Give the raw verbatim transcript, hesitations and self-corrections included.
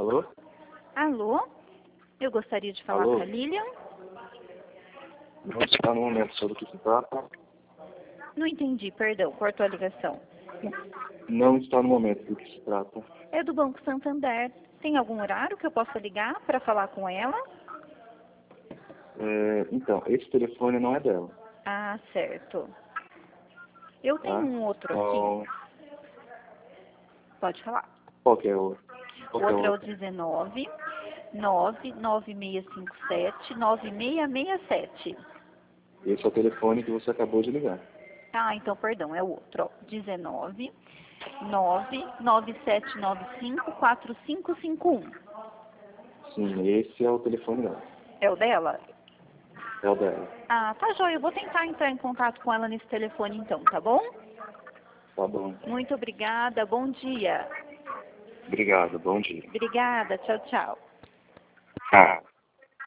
Alô? Alô? Eu gostaria de falar Alô? com a Lilian. Não está no momento, sobre o que se trata. Não entendi, perdão, cortou a ligação. Não está no momento do que se trata. É do Banco Santander. Tem algum horário que eu possa ligar para falar com ela? É, então, esse telefone não é dela. Ah, certo. Eu Tá? tenho um outro Então, aqui. Pode falar. qual que é o O qual que é o outro é o outro? dezenove, nove nove seis cinco sete, nove seis seis sete. Esse é o telefone que você acabou de ligar. Ah, então, perdão, é o outro. Ó. dezenove, nove nove sete nove cinco, quatro cinco cinco um. Sim, esse é o telefone dela. É o dela? É o dela. Ah, tá joia. Eu vou tentar entrar em contato com ela nesse telefone então, tá bom? Tá bom. Muito obrigada. Bom dia. Obrigado, bom dia. Obrigada. Tchau, tchau. Ah.